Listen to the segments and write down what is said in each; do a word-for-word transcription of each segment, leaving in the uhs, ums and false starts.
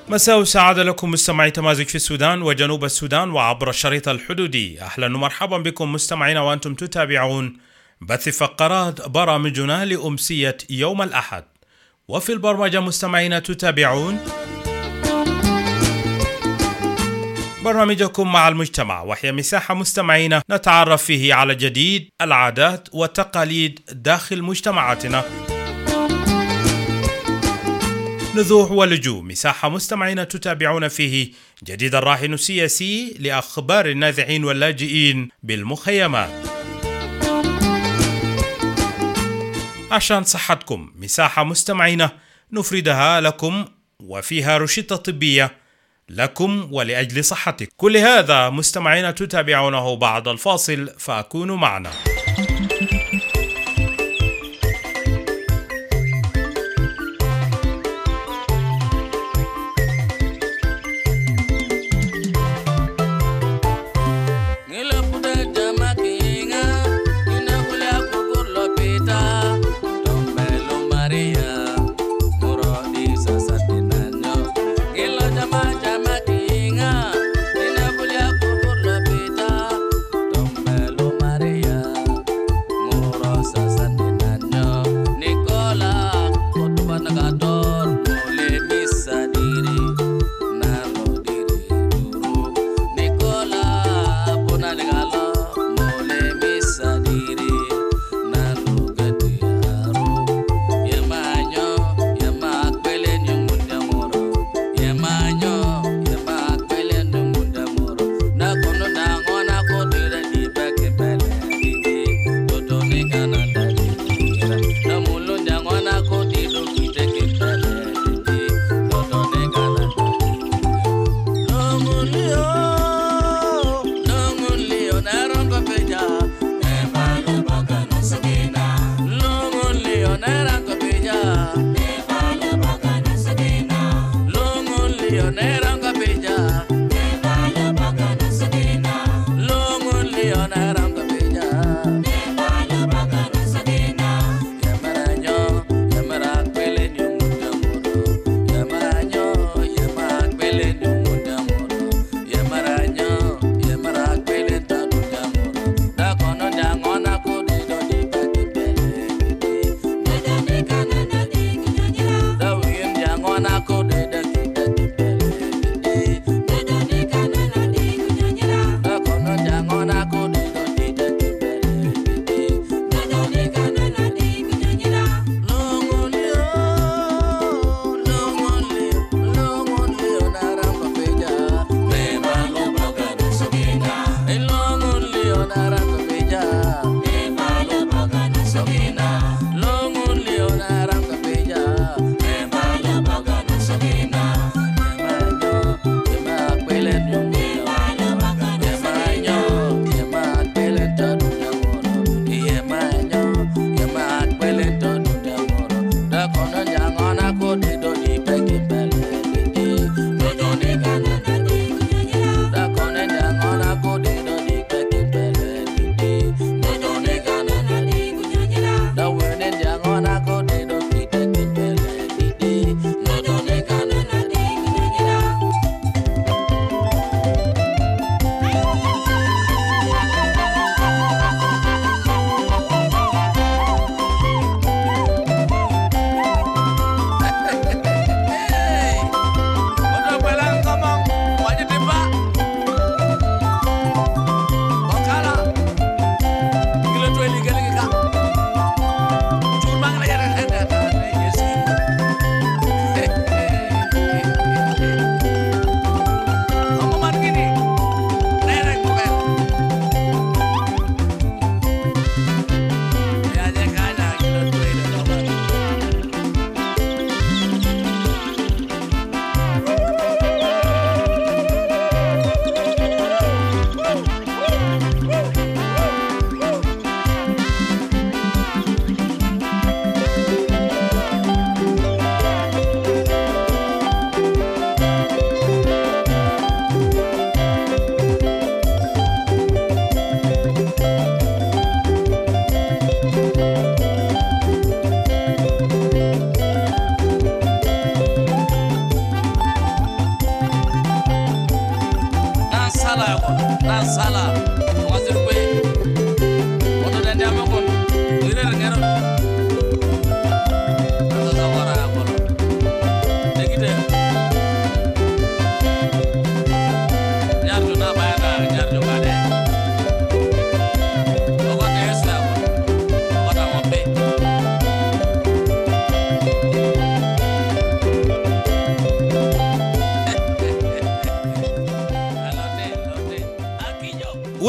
مساء سعادة لكم مستمعي تمازج في السودان وجنوب السودان وعبر الشريط الحدودي. أهلا ومرحبا بكم مستمعينا وأنتم تتابعون بث فقرات برامجنا لأمسية يوم الأحد. وفي البرمجة مستمعينا تتابعون برنامجكم مع المجتمع، وهي مساحة مستمعينا نتعرف فيه على جديد العادات والتقاليد داخل مجتمعاتنا. نزوح ولجوء، مساحة مستمعين تتابعون فيه جديد الراهن السياسي لأخبار النازحين واللاجئين بالمخيمات. عشان صحتكم، مساحة مستمعين نفردها لكم وفيها روشتة طبية لكم ولأجل صحتك. كل هذا مستمعين تتابعونه بعد الفاصل، فأكونوا معنا.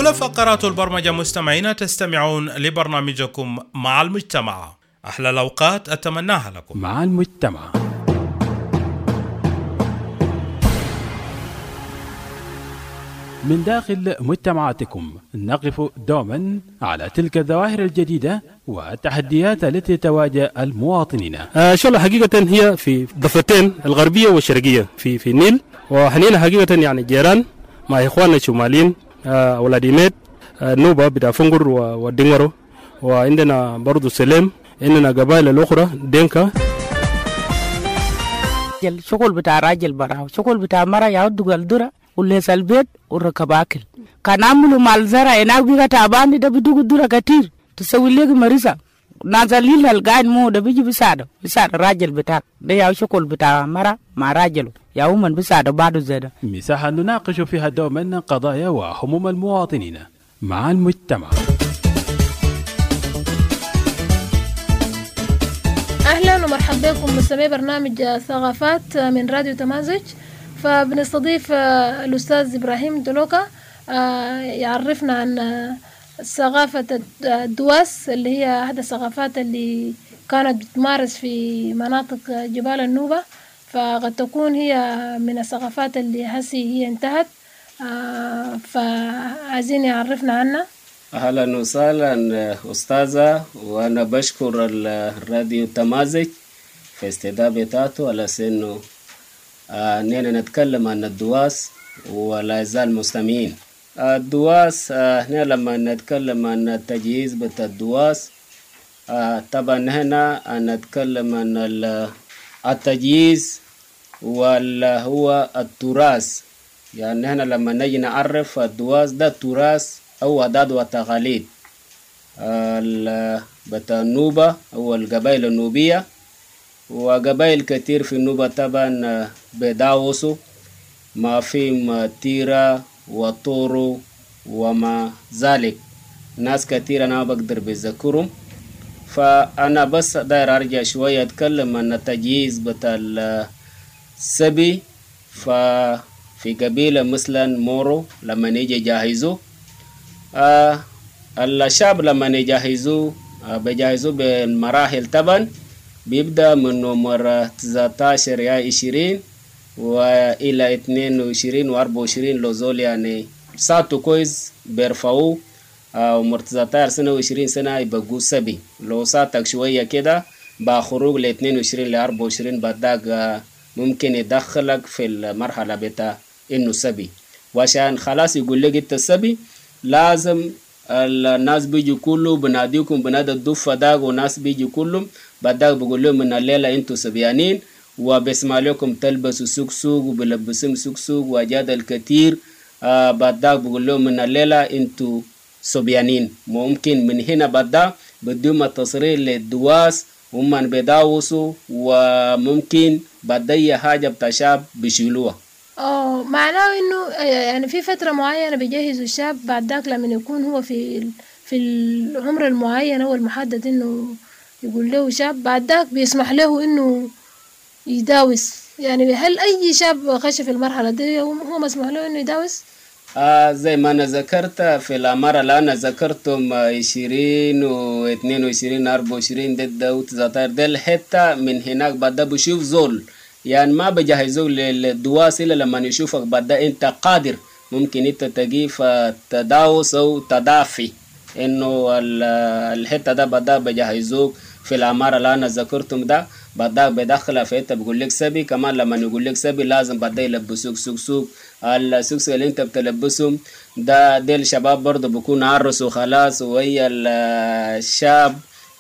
أحلى فقرات البرمجة مستمعين، تستمعون لبرنامجكم مع المجتمع. أحلى الأوقات أتمناها لكم مع المجتمع. من داخل مجتمعاتكم نقف دوما على تلك الظواهر الجديدة والتحديات التي تواجه المواطنين. آه شغلة حقيقة هي في ضفتين الغربية والشرقية في في النيل، وحنينا حقيقة يعني جيران مع إخواننا الشماليين، آه أولاد إيميد، آه نوبة بتاع فنقر والدنغرو، وعندنا برضو سليم، عندنا قبائل الأخرى دينكا. الشغل بتاع راجل براو، شغل بتاع مرة يعود الدرة وليس البيت وركب أكل. كان عملوا مال زرع هناك بيجا تعبان ده بدوق الدرة كتير تسوي لك مريسة نازلين القاعد مو ده بيجي بيساعده بيساعد الراجل بتاعك ده يا شغل بتاع مرة مع راجله يا ومن بيساعده بعده زيادة. مساحة نناقش فيها دوما قضايا وهموم المواطنين مع المجتمع. أهلا ومرحبا بكم مستمعي برنامج ثقافات من راديو تمازج. فبنستضيف الأستاذ إبراهيم دلوكا يعرفنا عن ثقافة الدواس اللي هي أحد الثقافات اللي كانت بتمارس في مناطق جبال النوبة، فقد تكون هي من الثقافات اللي هسي هي انتهت، فعايزين يعرفنا عنها. أهلا وسهلا أستاذة، وأنا بشكر الراديو تمازج في استضافتته على سنه آه نحن نتكلم عن الدواس ولا يزال مستمعين. آه الدواس آه نحن لما نتكلم عن التجهيز بتاع الدواس آه طبعا هنا نتكلم عن التجهيز ولا هو التراث. يعني نحن لما نجي نعرف الدواس ده التراث أو عادات وتقاليد آه بتاع النوبة أو القبائل النوبية، وقبائل كتير في النوبة طبعا بداوسو ما فيهم تيرا وطورو وما ذلك، ناس كتير أنا بقدر بذكرهم. فأنا بس داير أرجع شوية أتكلم عن التجهيز بتاع السبي. ففي قبيلة مثلا مورو لما نيجي جاهزو آه الشعب لما نجهزوه آه بجهزوه بالمراحل طبعا، بيبدأ من عمر تسعة عشر يا عشرين وإلى اثنين وعشرين وأربعة وعشرين لوزول، يعني ساعته كويس بيرفعوه عمر تسعة عشر سنة وعشرين سنة يبقوا سبي. لو ساعتك شوية كده بخروج ل اثنين وعشرين ل أربعة وعشرين بداك ممكن يدخلك في المرحلة بتاع إنه سبي. وعشان خلاص يقول لك أنت سبي لازم الناس بيجي كله بناديكم بنادى الدفة داق، وناس بيجي كلهم بداك بقول لهم من الليلة انتوا سبيانين، وبسمع لكم تلبسوا سوق سوق وبلبسهم سوق سوق وجاد الكثير. آه بداك بقول لهم من الليلة انتوا سبيانين. ممكن من هنا بدا بدهم التصريح للدواس هم بداوسوا، وممكن بدأي حاجة بتاع شاب بيشيلوها. اه معناه انه يعني في فترة معينة بيجهزوا الشاب، بعد ذاك لما يكون هو في في العمر المعين او المحدد انه يقول له شاب، بعد ذاك بيسمح له انه يداوس. يعني هل اي شاب خش في المرحلة دي هو مسموح له انه يداوس؟ آه زي ما انا ذكرت في الامارة اللي انا ذكرتهم عشرين واثنين وعشرين اربعة وعشرين ضد وتسعة دل حتى من هناك بدا بشوف زول، يعني ما بجهزوك للدواس إلا لما يشوفك بدا انت قادر ممكن انت تجيف تداوس او تدافي، انه الحتة ده بدا بجهزوك في الامارة اللي انا ذكرتهم ده بدا بدخل في انت بقول لك سبي. كمان لما يقول لك سبي لازم بدا يلبسوك سوق سوق. السوق اللي انت بتلبسهم ده ديل شباب برضه بكون عرسوا خلاص، وهي الشاب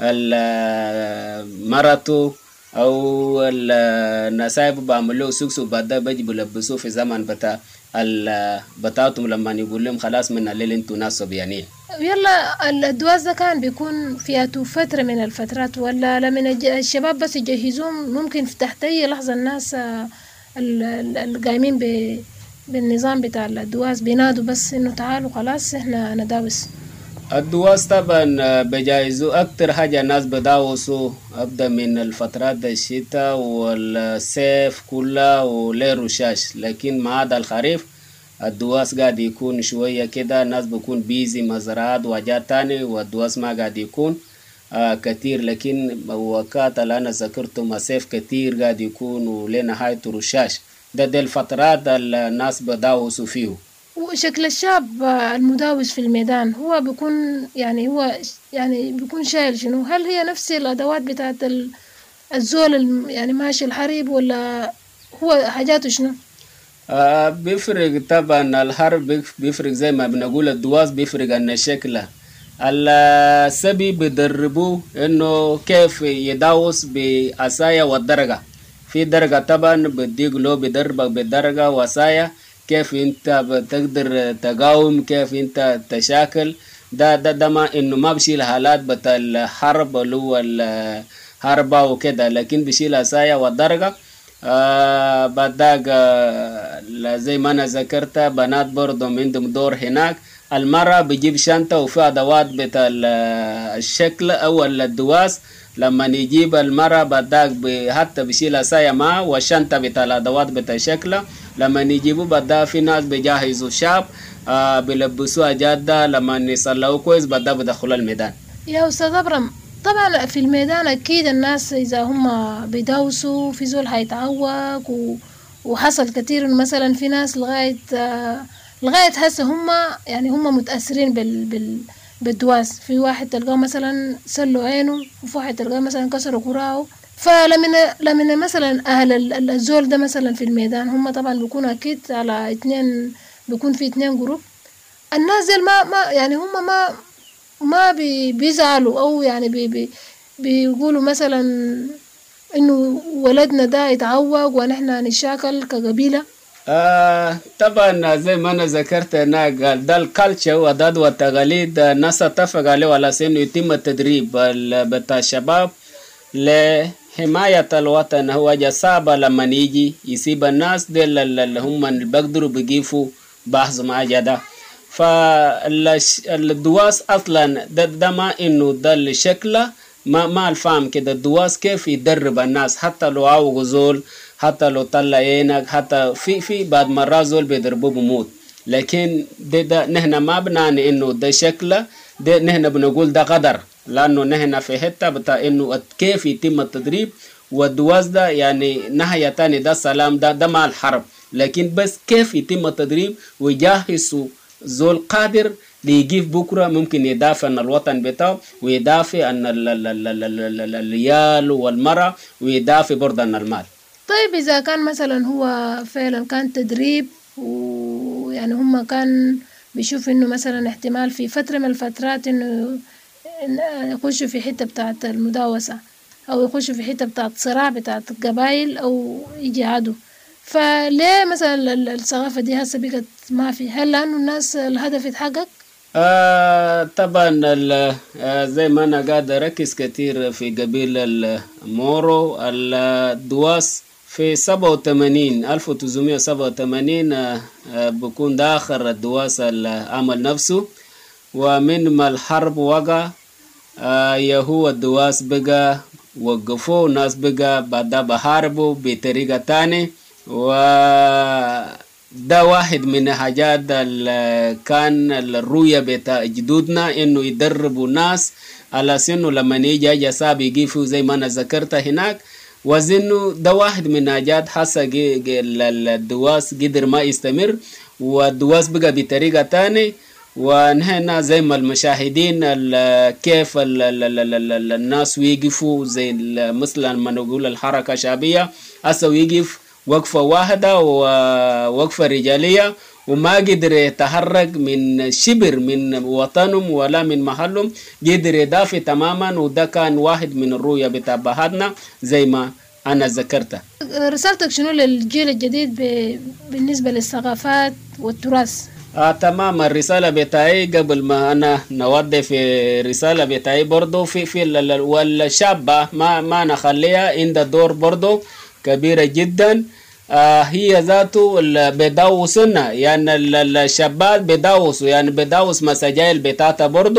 المرتو او النسايب بعملوا سوق سوق بدا بيجي بيلبسوه في زمن بتاع بتاعتهم لما يقول لهم خلاص من الليل انتوا ناس صبيانين. يلا الدواس ده كان بيكون فياته فترة من الفترات، ولا لما الشباب بس يجهزوهم ممكن في تحت أي لحظة الناس القايمين بالنظام بتاع الدواس بينادوا بس إنه تعالوا خلاص إحنا نداوس؟ الدواس طبعا بجايزوا أكتر حاجة الناس بداوسوا أبدأ من الفترات الشتاء والصيف كلها وليل وشاش، لكن ما عدا الخريف الدواس قاعد يكون شوية كده، الناس بيكون بيزي مزرعات وحاجات تاني، والدواس ما قاعد يكون آه كتير. لكن وقت اللي أنا ذكرته مسيف كتير قاعد يكون ولنهاية رشاش. ده دي الفترات الناس بداوسوا فيه. وشكل الشاب المداوس في الميدان هو بيكون يعني هو يعني بيكون شايل شنو؟ هل هي نفس الأدوات بتاعت الزول يعني ماشي الحرب، ولا هو حاجاته شنو؟ آه بيفرق طبعا. الحرب بيفرق زي ما بنقول، الدواس بيفرق عن شكله. السبي بيدربوه انه كيف يداوس بعصاية والدرجة. في درجة طبعا بديك له بدربك بالدرجة وصاية، كيف انت بتقدر تقاوم، كيف انت تشاكل. ده ده ده ما انه ما بشيل حالات بتاع الحرب اللي هو الحربة وكده، لكن بشيل عصاية والدرجة. آه بعدك آه زي ما انا ذكرت بنات برضهم عندهم دور هناك. المرة بيجيب شنطة وفي أدوات بتاع الشكل أو الدواس. لما نجيب المرة بعدك حتى بشيل عصاية معه والشنطة بتاع الأدوات بتاع الشكل. لما نجيبه بعدها في ناس بيجهزوا شاب آه بيلبسوها جادة. لما يصلوا كويس بعدها بدخلوا الميدان. يا أستاذ أبرم، طبعا في الميدان أكيد الناس إذا هم بيداوسوا في زول هيتعوق و... وحصل كتير مثلا في ناس لغاية آه لغاية هسه هم يعني هم متأثرين بال... بال... بالدواس. في واحد تلقاه مثلا سلوا عينه، وفي واحد تلقاه مثلا كسروا كراعه. فلمن لمن مثلا أهل الزول ده مثلا في الميدان هم طبعا بيكونوا أكيد على اتنين، بيكون في اتنين جروب. الناس دي ما ما يعني هم ما ما بي بيزعلوا أو يعني بي بي بيقولوا مثلا إنه ولدنا ده يتعوق ونحن نشاكل كقبيلة. آه طبعا زي ما أنا ذكرت هنا قال ده الكالتشر وده والتقاليد الناس اتفق عليه على إنه يتم التدريب بتاع الشباب لحماية الوطن. هو جسابة لما يجي يسيب الناس دي اللي هم اللي بيقدروا بيجيفوا بحث مع جدا. فالدواس أصلا ده, ده ما إنه ده الشكل ما ما الفهم كده. الدواس كيف يدرب الناس حتى لو عاوغ زول، حتى لو طلع عينك، حتى في في بعد مرات زول بيضربوه بموت. لكن ده, ده نحن ما بنعني إنه ده شكله، ده نحن بنقول ده قدر، لأنه نحن في حتة بتاع إنه كيف يتم التدريب. والدواس ده يعني نهاية تاني ده السلام، ده ده مع الحرب. لكن بس كيف يتم التدريب ويجهزوا زول قادر ليجيف بكرة ممكن يدافع عن الوطن بتاعه، ويدافع عن الريال والمرأة، ويدافع برضه عن المال. طيب إذا كان مثلا هو فعلا كان تدريب، ويعني هم كان بيشوف إنه مثلا احتمال في فترة من الفترات إنه يخشوا في حتة بتاعت المداوسة أو يخشوا في حتة بتاعت صراع بتاعت القبائل أو يجاهدوا، فليه مثلا الثقافة دي هسه بقت ما في؟ هل لأنه الناس الهدف يتحقق؟ آه طبعا آه زي ما أنا قاعد أركز كتير في قبيلة المورو. الدواس في سبعة وثمانين ألف وتسعمية وسبعة وثمانين آه بكون ده آخر الدواس العمل نفسه. ومن ما الحرب وقع آه يهو الدواس بقى وقفوا ناس بقى بعدها بحاربوا بطريقة تانية. وده واحد من حاجات كان الرؤية بتاع جدودنا إنه يدربوا ناس على سنه لما يجي جساب يجيفوا زي ما أنا ذكرت هناك. وزنه ده واحد من حاجات حاسة الدواس قدر ما يستمر، والدواس بقى بطريقة تانية. ونحن زي ما المشاهدين كيف الناس ويقفوا زي مثلا ما نقول الحركة الشعبية هسه ويقف وقفة واحدة ووقفة رجالية، وما قدر يتحرك من شبر من وطنهم ولا من محلهم، قدر يدافع تماما. وده كان واحد من الرؤية بتاع بهادنا زي ما أنا ذكرتها. رسالتك شنو للجيل الجديد بالنسبة للثقافات والتراث؟ آه تمام. الرسالة بتاعي قبل ما أنا نودي في رسالة بتاعي برضو في في والشابة ما ما نخليها عند دور برضو كبيرة جدا. آه هي ذاته بداوسنا، يعني الشابات بداوسوا يعني بداوس مساجيل بتاعتها برضو.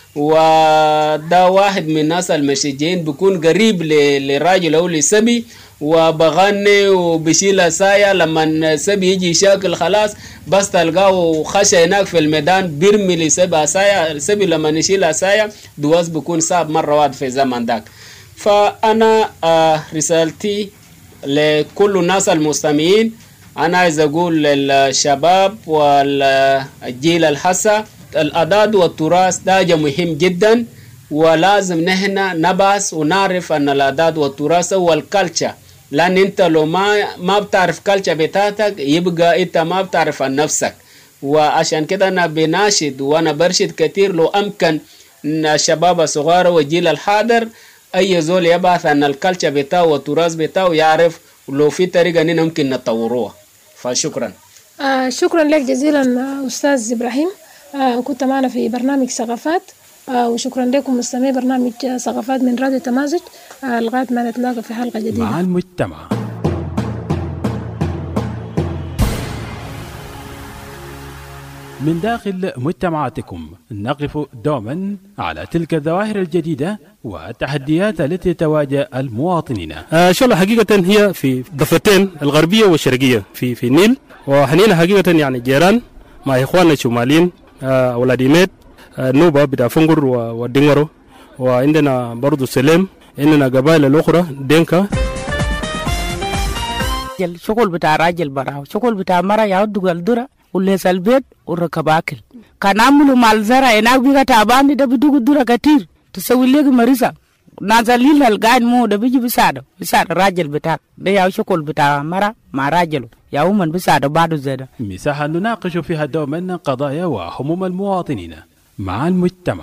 وده واحد من الناس المشجعين بيكون قريب لراجل أو لسبي وبغني وبشيل سايا. لما السبي يجي يشاكل خلاص بس تلقاه خشى هناك في الميدان بيرمي لسبي سايا. السبي لما يشيل سايا دواز بيكون صعب مرة واحد في الزمن داك. فأنا آه رسالتي لكل الناس المستمعين، أنا عايز أقول للشباب والجيل الحسا الأداد والتراث ده مهم جدا، ولازم نحن نبحث ونعرف أن الأداد والتراث هو الكالتشر. لأن أنت لو ما ما بتعرف كالتشر بتاعتك يبقى أنت ما بتعرف عن نفسك. وعشان كده أنا بناشد وأنا برشد كتير لو أمكن الشباب الصغار والجيل الحاضر أي زول يبحث عن الكالتشر بتاعه والتراث بتاعه يعرف، ولو في طريقة أننا ممكن نطوروها. فشكرا. آه شكرا لك جزيلا أستاذ إبراهيم. آه كنت معنا في برنامج ثقافات، آه وشكرا لكم مستمعي برنامج ثقافات من راديو تمازج. آه لغاية ما نتلاقى في حلقة جديدة مع المجتمع. من داخل مجتمعاتكم نقف دوما على تلك الظواهر الجديدة والتحديات التي تواجه المواطنين. آه شو حقيقة هي في ضفتين الغربية والشرقية في في النيل، وحنينا حقيقة يعني جيران مع إخواننا الشماليين، آه أولاد إيميت، آه نوبة بتاع فنقر والدنغرو، وعندنا برضو سليم، عندنا قبائل الأخرى دينكا. شغل بتاع راجل براو، شغل بتاع مرة يعود الدرة وليس البيت وركب أكل. كان عملوا مال زرع هناك بيجا تعبان ده بدوق الدرة كتير تسوي لك مريسة نازلين القاعد مو ده بيجي بيساعده بيساعد الراجل بتاعك ده ياو شغل بتاع مرة مع راجله ياو من بيساعده بعده زيادة. مساحة نناقش فيها دوما قضايا وهموم المواطنين مع المجتمع.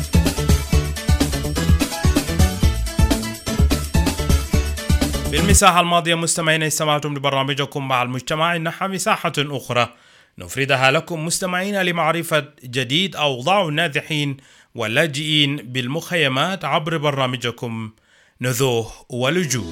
بالمساحة الماضية مستمعين استمعتم لبرنامجكم مع المجتمع. إنها مساحة أخرى نفردها لكم مستمعين لمعرفة جديد أوضاع النازحين واللاجئين بالمخيمات عبر برنامجكم نزوح ولجوء.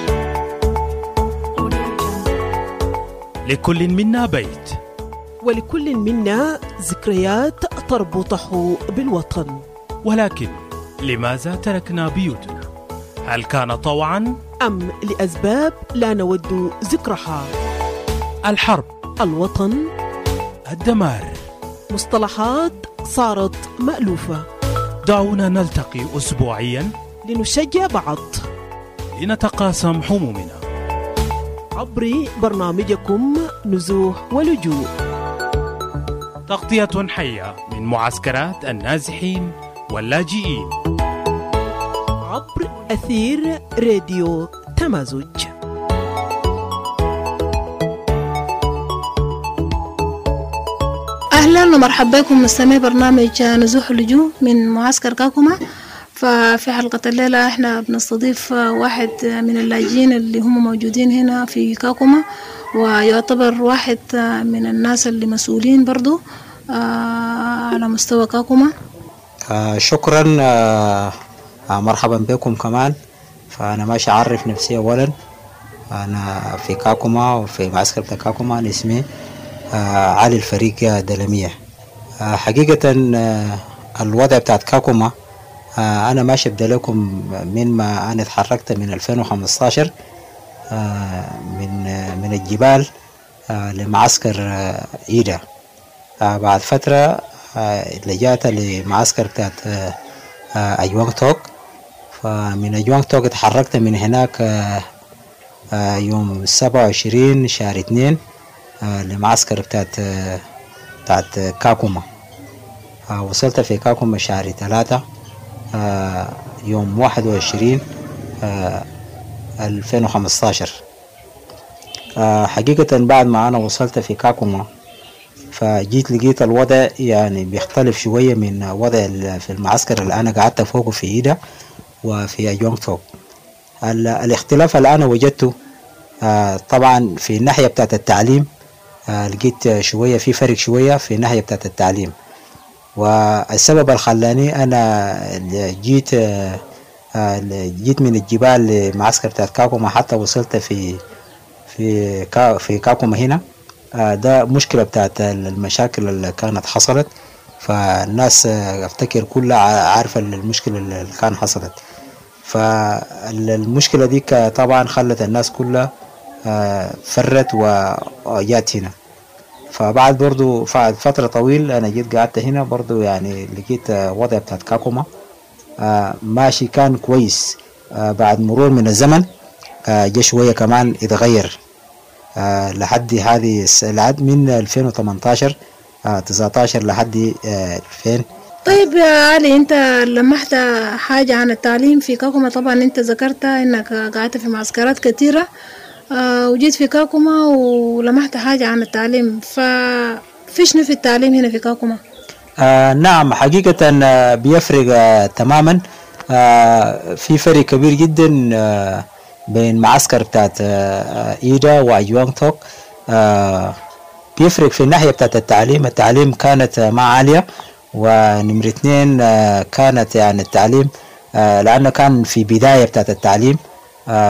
لكل منا بيت، ولكل منا ذكريات تربطه بالوطن، ولكن لماذا تركنا بيوتنا؟ هل كان طوعا أم لأسباب لا نود ذكرها؟ الحرب، الوطن، الدمار، مصطلحات صارت مألوفة. دعونا نلتقي أسبوعيا لنشجع بعض، لنتقاسم همومنا عبر برنامجكم نزوح ولجوء، تغطية حية من معسكرات النازحين واللاجئين عبر أثير راديو تمازج. أهلا ومرحبا بكم مستمعي برنامج نزوح اللجوء من معسكر كاكوما. ففي حلقة الليلة احنا بنستضيف واحد من اللاجئين اللي هم موجودين هنا في كاكوما، ويعتبر واحد من الناس اللي مسؤولين برضو على مستوى كاكوما. آه شكرا. آه مرحبا بكم كمان. فأنا ماشي أعرف نفسي أولا، أنا في كاكوما وفي معسكر كاكوما. أنا اسمي آه علي الفريق دلمية. آه حقيقة آه الوضع بتاعت كاكوما آه أنا ماشي أبدأ لكم من ما أنا اتحركت من ألفين وخمستاشر آه من آه من الجبال آه لمعسكر آه إيدا. آه بعد فترة آه لجأت لمعسكر بتاعت آه آه أجوانغ توك. فمن أجوانغ توك اتحركت من هناك آه آه يوم سبعة وعشرين شهر اثنين آه لمعسكر بتاعت آه بتاعت كاكوما. آه وصلت في كاكوما شهر ثلاثة آه يوم واحد وعشرين آه ألفين وخمستاشر. آه حقيقة بعد ما أنا وصلت في كاكوما فجيت لقيت الوضع يعني بيختلف شوية من وضع في المعسكر اللي أنا قعدت فوقه في إيدا وفي أجوانغ توك. الاختلاف اللي أنا وجدته آه طبعا في الناحية بتاعت التعليم آه لقيت شوية في فرق شوية في الناحية بتاعت التعليم. والسبب اللي خلاني أنا جيت آه جيت من الجبال لمعسكر بتاعت كاكوما حتى وصلت في في كا في كاكوما هنا آه ده مشكلة بتاعت المشاكل اللي كانت حصلت فالناس افتكر كلها عارفة المشكلة اللي كان حصلت. فالمشكلة دي طبعا خلت الناس كلها فرت وجات هنا. فبعد برضو بعد فترة طويل أنا جيت قعدت هنا برضو، يعني لقيت وضع بتاعت كاكوما ماشي كان كويس. بعد مرور من الزمن جا شوية كمان اتغير لحد هذه لحد من ألفين وثمانية عشر تسعة عشر لحد ألفين. طيب يا علي، انت لمحت حاجة عن التعليم في كاكوما؟ طبعا انت ذكرت انك قعدت في معسكرات كثيرة وجيت في كاكوما ولمحت حاجة عن التعليم، ففي شنو في التعليم هنا في كاكوما؟ آه نعم حقيقة آه بيفرق آه تماما. آه في فرق كبير جدا آه بين معسكر بتاعت آه إيدا وأيوان توك. آه بيفرق في الناحية بتاعت التعليم. التعليم كانت آه ما عالية، ونمرة اثنين آه كانت يعني التعليم آه لأنه كان في بداية بتاعت التعليم. آه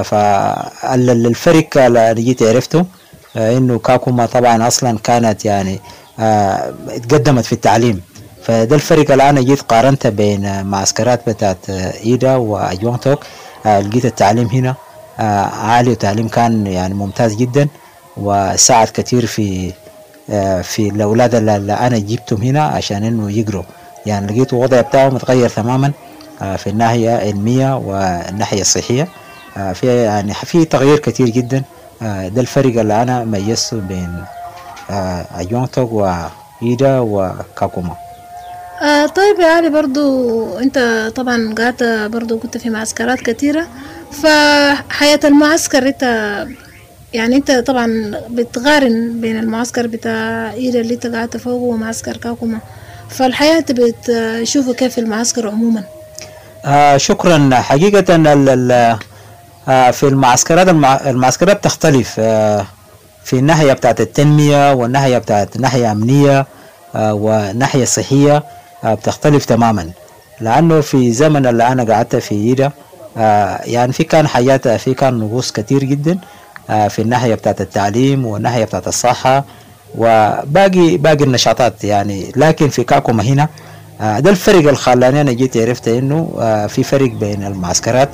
فالفرق اللي جيت عرفته آه إنه كاكوما طبعا أصلا كانت يعني آه اتقدمت في التعليم. فده الفرق اللي أنا جيت قارنت بين معسكرات بتاعت إيدا وأيوان توك. آه لقيت التعليم هنا آه عالي، والتعليم كان يعني ممتاز جدا وساعد كتير في آه في الأولاد اللي أنا جبتهم هنا عشان إنه يقروا. يعني لقيت الوضع بتاعهم متغير تماما آه في الناحية العلمية والناحية الصحية. آه في يعني في تغيير كتير جدا. آه ده الفرق اللي أنا ميزته بين آه أيوان توك وإيدا وكاكوما. آه طيب يا علي، برضو انت طبعا قعدت برضو كنت في معسكرات كتيرة، فحياة المعسكر انت يعني انت طبعا بتقارن بين المعسكر بتاع إيدا اللي انت قعدت فوقه ومعسكر كاكوما، فالحياة انت بتشوفه كيف المعسكر عموما؟ آه شكرا. حقيقة ال ال آه في المعسكرات المعسكرات تختلف آه في الناحية بتاعت التنمية والناحية بتاعت ناحية أمنية آه وناحية صحية آه بتختلف تماما. لأنه في زمن اللي أنا قعدت في إيدا آه يعني في كان حياة في كان نقص كتير جدا آه في الناحية بتاعت التعليم والناحية بتاعت الصحة وباقي باقي النشاطات يعني. لكن في كاكوما هنا آه ده الفرق اللي خلاني أنا جيت عرفت إنه آه في فرق بين المعسكرات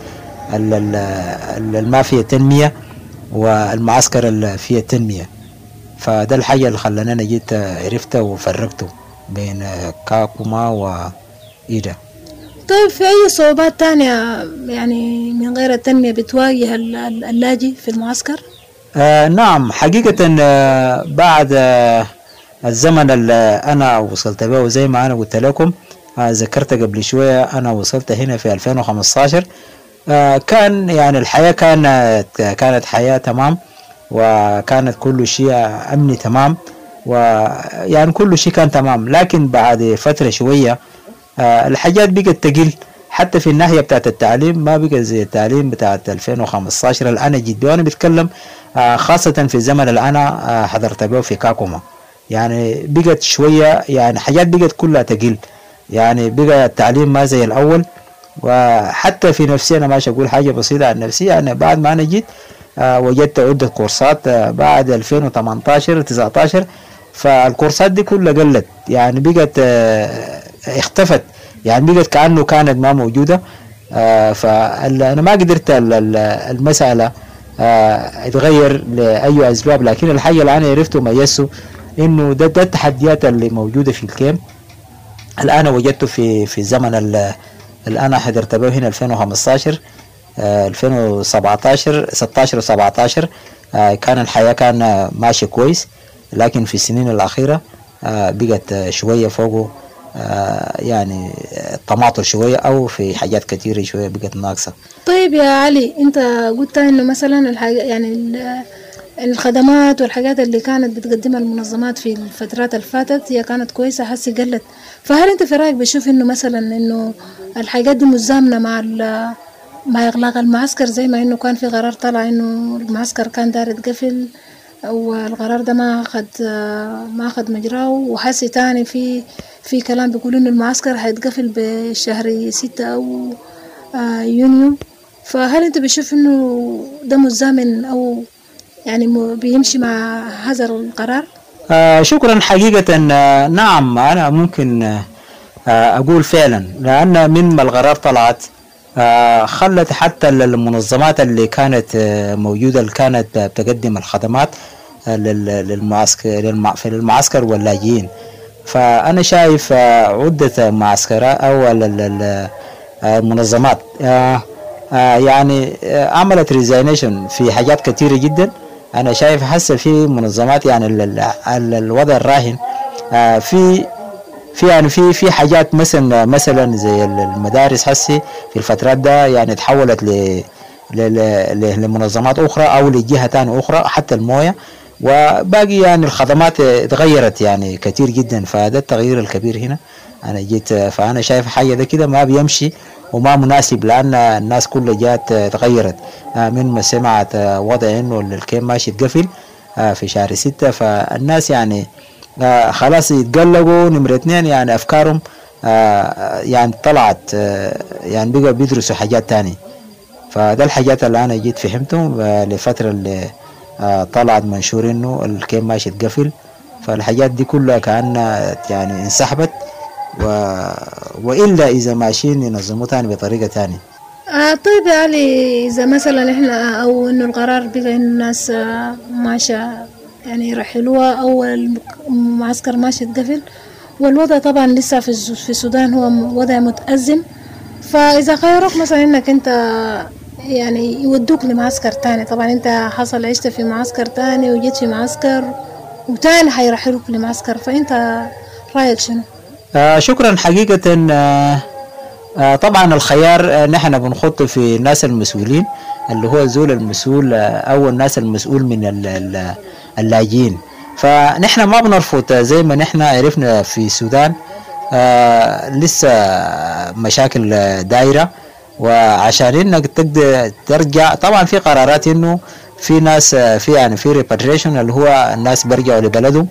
اللي ما فيها تنمية والمعسكر اللي فيها تنمية. فده الحاجة اللي خلاني أنا جيت عرفته وفرقته بين كاكوما وإيدا. طيب في أي صعوبات تانية يعني من غير التنمية بتواجه اللاجئ في المعسكر؟ آه نعم حقيقة آه بعد آه الزمن اللي أنا وصلت به، وزي ما أنا قلت لكم آه ذكرت قبل شوية أنا وصلت هنا في ألفين وخمسة عشر. آه كان يعني الحياة كانت كانت حياة تمام، وكانت كل شيء أمني تمام، ويعني كل شيء كان تمام. لكن بعد فترة شوية آه الحاجات بقت تقل، حتى في الناحية بتاعت التعليم ما بقى زي التعليم بتاعت ألفين وخمسة عشر اللي أنا جيت بيه. وأنا بتكلم آه خاصة في الزمن اللي أنا آه حضرت به في كاكوما. يعني بقت شوية يعني حاجات بقت كلها تقل، يعني بقى التعليم ما زي الأول. وحتى في نفسي أنا ماشي أقول حاجة بسيطة عن نفسي، يعني بعد ما أنا جيت آه وجدت عدة كورسات آه بعد ألفين وثمانية عشر تسعة عشر، فالكورسات دي كلها قلت، يعني بقت آه اختفت، يعني بقت كأنه كانت ما موجودة. آه فأنا ما قدرت المسألة آه اتغير لأي أسباب. لكن الحاجة اللي أنا عرفته ميزته إنه ده, ده التحديات اللي موجودة في الكيم الآن وجدته في في الزمن اللي أنا حضرت به هنا ألفين وخمسة عشر آه ألفين وسبعة عشر ستة عشر وسبعة عشر. آه كان الحياة كان ماشي كويس، لكن في السنين الأخيرة آه بقت شوية فوقه آه يعني تماطل شوية، أو في حاجات كتيرة شوية بقت ناقصة. طيب يا علي، أنت قلت إنه مثلا الحاجة يعني الخدمات والحاجات اللي كانت بتقدمها المنظمات في الفترات اللي فاتت هي كانت كويسة، حسي قلت. فهل أنت في رأيك بتشوف إنه مثلا إنه الحاجات دي مزامنة مع مع إغلاق المعسكر، زي ما إنه كان في قرار طلع إنه المعسكر كان دار يتقفل، والقرار ده ما أخد ما أخد مجراه، وحسي تاني في في كلام بيقول إنه المعسكر هيتقفل بشهر ستة أو آه يونيو. فهل أنت بتشوف إنه ده مزامن أو يعني بيمشي مع هذا القرار؟ آه شكرا حقيقة. آه نعم أنا ممكن آه أقول فعلا، لأن من ما القرار طلعت آه خلت حتى المنظمات اللي كانت آه موجودة اللي كانت آه بتقدم الخدمات آه للمعسكر في المعسكر واللاجئين. فأنا شايف آه عدة معسكرات أو المنظمات آه آه يعني آه عملت ريزاينيشن في حاجات كثيرة جدا. أنا شايف هسه في منظمات يعني الوضع الراهن آه في في يعني في في حاجات مثلا مثلا زي المدارس هسه في الفترات ده يعني تحولت ل لمنظمات أخرى أو لجهة ثانية أخرى، حتى الموية وباقي يعني الخدمات تغيرت يعني كثير جدا. فهذا التغيير الكبير هنا أنا جيت، فأنا شايف حاجة ده كده ما بيمشي وما مناسب، لأن الناس كلها جات تغيرت من ما سمعت وضع إنه الكيم ماشي تقفل في شهر ستة، فالناس يعني خلاص يتقلقوا. نمرة اثنين يعني أفكارهم يعني طلعت يعني بقى بيدرسوا حاجات تانية. فده الحاجات اللي أنا جيت فهمتهم لفترة اللي طلعت منشور إنه الكيم ماشي تقفل، فالحاجات دي كلها كأنها يعني انسحبت، و... وإلا إذا ماشيين ينظموا تاني بطريقة تانية. آه طيب يا علي، إذا مثلا إحنا أو إنه القرار بقى إنه الناس آه ماشية يعني يرحلوها أو المعسكر ماشي تقفل، والوضع طبعا لسه في في السودان هو وضع متأزم، فإذا خيروك مثلا إنك أنت يعني يودوك لمعسكر تاني، طبعا أنت حصل عشت في معسكر تاني وجيت في معسكر وتاني حيرحلوك لمعسكر، فأنت رأيك شنو؟ آه شكرا حقيقة. آه آه طبعا الخيار آه نحن بنخط في الناس المسؤولين اللي هو زول المسؤول آه أو الناس المسؤول من اللاجئين. فنحن ما بنرفض زي ما نحن عرفنا في السودان آه لسه مشاكل دايرة، وعشان انك تقدر ترجع طبعا في قرارات انه في ناس في يعني في ريباتريشن اللي هو الناس بيرجعوا لبلدهم.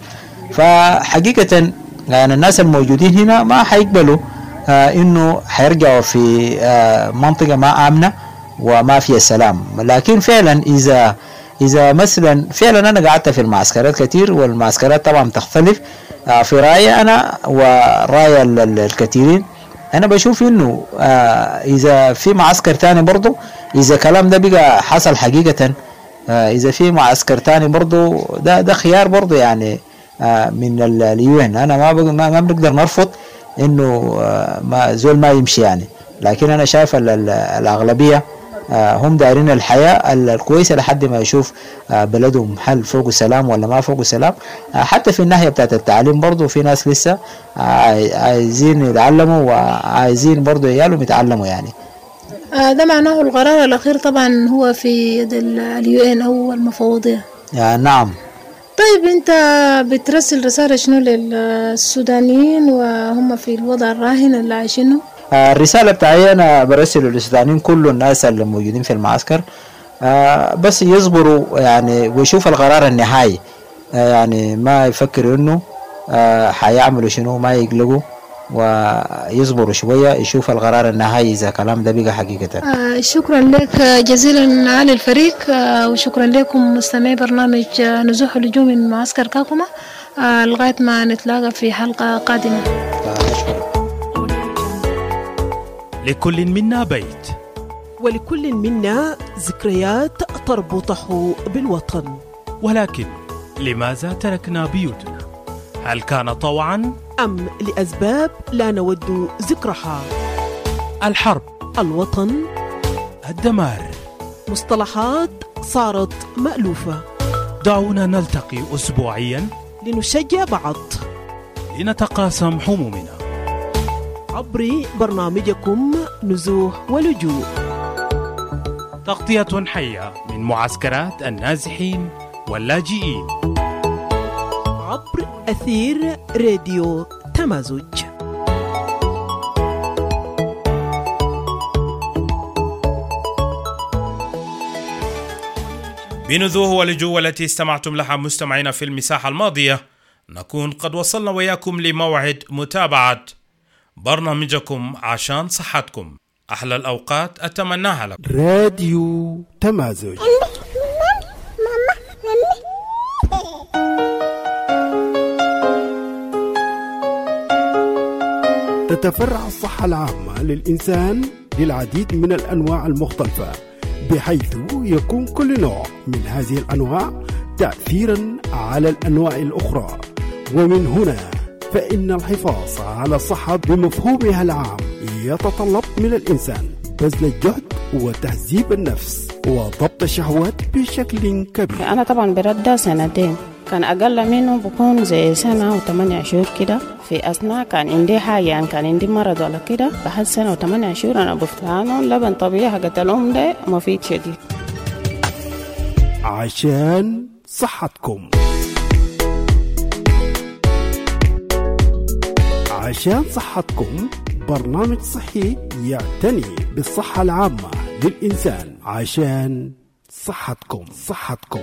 فحقيقة يعني الناس الموجودين هنا ما حيقبلوا آه انه حيرجعوا في آه منطقة ما آمنة وما فيها سلام. لكن فعلا اذا اذا مثلا فعلا انا قعدت في المعسكرات كتير، والمعسكرات طبعا تختلف آه في رأيي انا ورأي الكثيرين. انا بشوف انه آه اذا في معسكر تاني برضو، اذا كلام ده بقى حصل حقيقة آه اذا في معسكر تاني برضو ده ده خيار برضو يعني آه من اليو ان. انا ما ما, ما بنقدر نرفض انه آه ما زول ما يمشي يعني، لكن انا شايف الاغلبية آه هم دايرين الحياة الكويسة لحد ما يشوف آه بلدهم هل فوق سلام ولا ما فوق سلام. آه حتى في الناحية بتاعت التعليم برضو في ناس لسه آه عايزين يتعلموا وعايزين برضو عيالهم يتعلموا يعني. آه ده معناه القرار الأخير طبعا هو في يد اليو ان أو المفوضية. آه نعم. طيب أنت بترسل رسالة شنو للسودانيين وهم في الوضع الراهن اللي عايشينه؟ الرسالة بتاعي أنا برسل للسودانيين كل الناس اللي موجودين في المعسكر آه بس يصبروا يعني ويشوف القرار النهائي، آه يعني ما يفكروا إنه آه حيعملوا شنو، ما يقلقوا ويصبروا شوية يشوف القرار النهائي إذا كلام ده بقى حقيقة. آه شكرا لك جزيلا على الفريق، آه وشكرا لكم مستمعي برنامج آه نزوح اللجوء من معسكر كاكوما، آه لغاية ما نتلاقى في حلقة قادمة. لكل منا بيت، ولكل منا ذكريات تربطه بالوطن، ولكن لماذا تركنا بيوتنا؟ هل كان طوعا أم لأسباب لا نود ذكرها؟ الحرب، الوطن، الدمار، مصطلحات صارت مألوفة. دعونا نلتقي أسبوعيا لنشجع بعض، لنتقاسم همومنا عبر برنامجكم نزوح ولجوء، تغطية حية من معسكرات النازحين واللاجئين عبر أثير راديو تمازج. بنزوح ولجوء والتي استمعتم لها مستمعين في المساحة الماضية، نكون قد وصلنا وياكم لموعد متابعة برنامجكم عشان صحتكم. أحلى الأوقات أتمناها لكم. راديو تمازج. تتفرع الصحة العامة للإنسان للعديد من الأنواع المختلفة، بحيث يكون كل نوع من هذه الأنواع تأثيرا على الأنواع الأخرى. ومن هنا فإن الحفاظ على الصحة بمفهومها العام يتطلب من الإنسان بذل الجهد وتهذيب النفس وضبط الشهوات بشكل كبير. أنا طبعا برد سنتين، كان أقل منه بكون زي سنة وثمانية شهور كده. في أثناء كان عندي حاجة، يعني كان عندي مرض ولا كده، بعد سنة وثمانية شهور أنا بفتانه لبن طبيعي حق الأم ده مفيد شديد عشان صحتكم. عشان صحتكم برنامج صحي يعتني بالصحة العامة للإنسان. عشان صحتكم صحتكم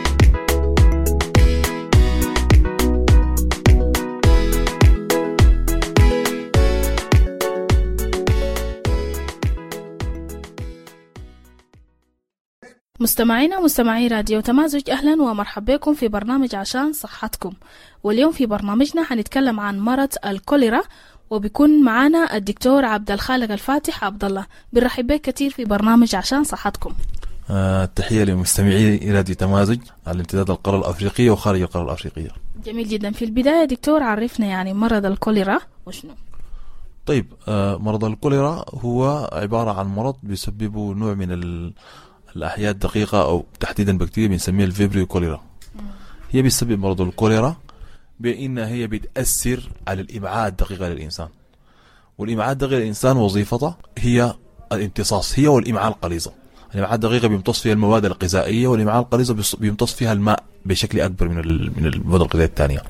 مستمعينا مستمعي راديو تمازج، أهلا ومرحبا بكم في برنامج عشان صحتكم. واليوم في برنامجنا هنتكلم عن مرض الكوليرا، وبيكون معنا الدكتور عبد الخالق الفاتح عبد الله. بنرحب بك كتير في برنامج عشان صحتكم. آه، تحية لمستمعي راديو تمازج على امتداد القارة الأفريقية وخارج القارة الأفريقية. جميل جدا. في البداية دكتور عرفنا يعني مرض الكوليرا وشنو؟ طيب، آه، مرض الكوليرا هو عبارة عن مرض بيسببه نوع من ال الأحياء الدقيقة أو تحديدا بكتيريا بنسميها الفيبريو كوليرا. هي بيسبب مرض الكوليرا بأنها هي بتأثر على الإمعاء الدقيقة للإنسان، والإمعاء الدقيقة للإنسان وظيفتها هي الامتصاص، هي والإمعاء القليظة. الإمعاء الدقيقة بيمتص فيها المواد الغذائية، والإمعاء القليظة بيمتص فيها الماء بشكل أكبر من من المواد الغذائية الثانية.